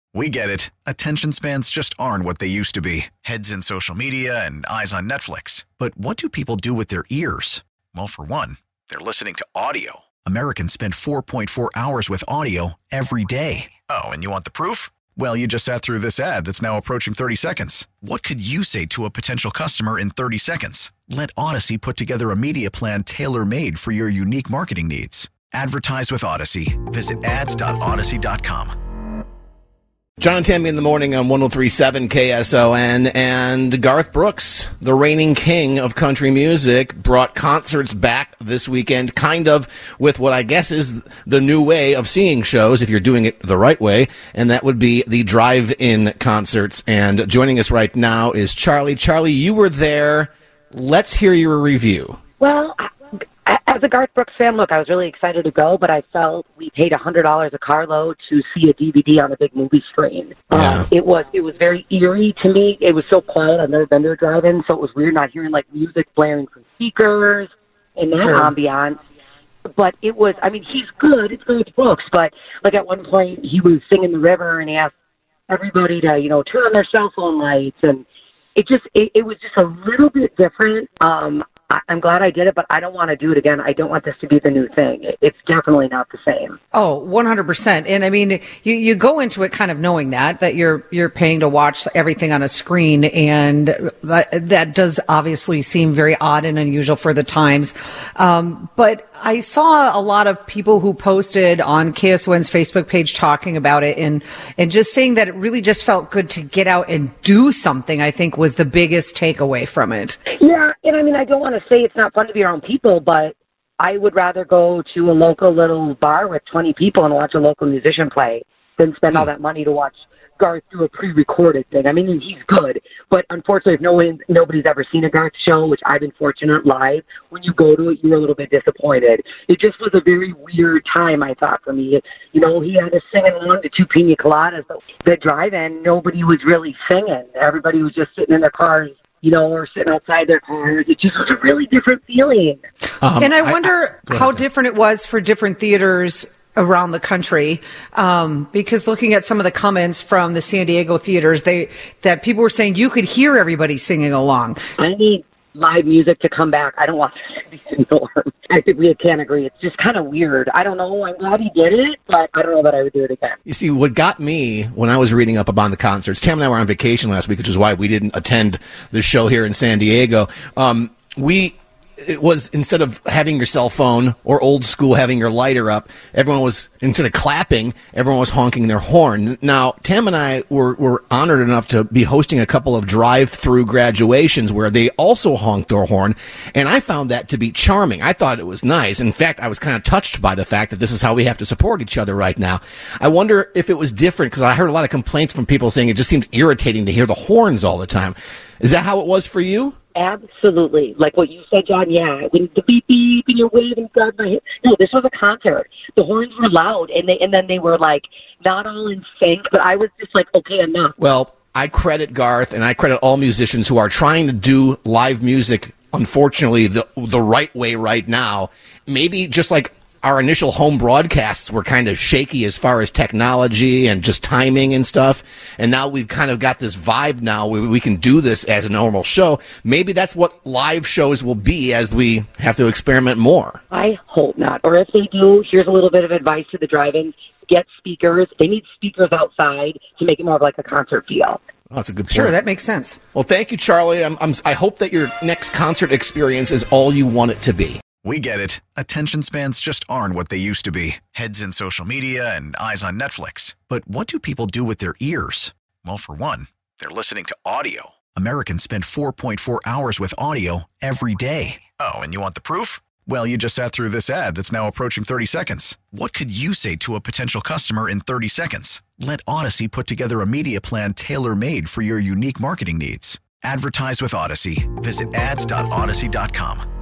We get it. Attention spans just aren't what they used to be. Heads in social media and eyes on Netflix. But what do people do with their ears? Well, for one, they're listening to audio. Americans spend 4.4 hours with audio every day. Oh, and you want the proof? Well, you just sat through this ad that's now approaching 30 seconds. What could you say to a potential customer in 30 seconds? Let Odyssey put together a media plan tailor-made for your unique marketing needs. Advertise with Odyssey. Visit ads.odyssey.com. John and Tammy in the morning on 103.7 KSON, and Garth Brooks, the reigning king of country music, brought concerts back this weekend, kind of with what I guess is the new way of seeing shows, if you're doing it the right way, and that would be the drive-in concerts. And joining us right now is Charlie. Charlie, you were there. Let's hear your review. Well, as a Garth Brooks fan, look, I was really excited to go, but I felt we paid $100 a carload to see a DVD on a big movie screen. Yeah. It was very eerie to me. It was so quiet. I've never been to a drive-in, so it was weird not hearing, like, music blaring from speakers and that ambiance. But it was, I mean, he's good. It's Garth Brooks. But, like, at one point, he was singing The River, and he asked everybody to, you know, turn on their cell phone lights. And it was just a little bit different. I'm glad I did it, but I don't want to do it again. I don't want this to be the new thing. It's definitely not the same. Oh, 100%. And I mean, you go into it kind of knowing that you're paying to watch everything on a screen, and that does obviously seem very odd and unusual for the times. But I saw a lot of people who posted on KSON's Facebook page talking about it and just saying that it really just felt good to get out and do something, I think was the biggest takeaway from it. Yeah, and I mean, I don't want to say it's not fun to be around people, but I would rather go to a local little bar with 20 people and watch a local musician play than spend all that money to watch Garth do a pre-recorded thing. I mean, he's good, but unfortunately, if nobody's ever seen a Garth show, which I've been fortunate live, when you go to it, you're a little bit disappointed. It just was a very weird time, I thought, for me. You know, he had us singing along to two pina coladas, but the drive-in, nobody was really singing. Everybody was just sitting in their cars, you know, or sitting outside their cars. It just was a really different feeling. And I wonder how different it was for different theaters around the country, because looking at some of the comments from the San Diego theaters, that people were saying you could hear everybody singing along. I need live music to come back. I don't want this to be the norm. I think we can't agree. It's just kind of weird. I don't know. I'm glad he did it, but I don't know that I would do it again. You see, what got me when I was reading up about the concerts, Tam and I were on vacation last week, which is why we didn't attend the show here in San Diego. It was, instead of having your cell phone or old school having your lighter up, everyone was, instead of clapping, everyone was honking their horn. Now, Tam and I were honored enough to be hosting a couple of drive-through graduations where they also honked their horn, and I found that to be charming. I thought it was nice. In fact, I was kind of touched by the fact that this is how we have to support each other right now. I wonder if it was different, because I heard a lot of complaints from people saying it just seemed irritating to hear the horns all the time. Is that how it was for you? Absolutely. Like what you said, John, yeah. When the beep beep and you're waving and grab my hand. No, this was a concert. The horns were loud, and then they were like not all in sync, but I was just like, okay, enough. Well, I credit Garth and I credit all musicians who are trying to do live music, unfortunately, the right way right now. Maybe just like our initial home broadcasts were kind of shaky as far as technology and just timing and stuff. And now we've kind of got this vibe now where we can do this as a normal show. Maybe that's what live shows will be as we have to experiment more. I hope not. Or if they do, here's a little bit of advice to the drive-ins. Get speakers. They need speakers outside to make it more of like a concert feel. Oh, that's a good point. Sure, that makes sense. Well, thank you, Charlie. I hope that your next concert experience is all you want it to be. We get it. Attention spans just aren't what they used to be. Heads in social media and eyes on Netflix. But what do people do with their ears? Well, for one, they're listening to audio. Americans spend 4.4 hours with audio every day. Oh, and you want the proof? Well, you just sat through this ad that's now approaching 30 seconds. What could you say to a potential customer in 30 seconds? Let Odyssey put together a media plan tailor-made for your unique marketing needs. Advertise with Odyssey. Visit ads.odyssey.com.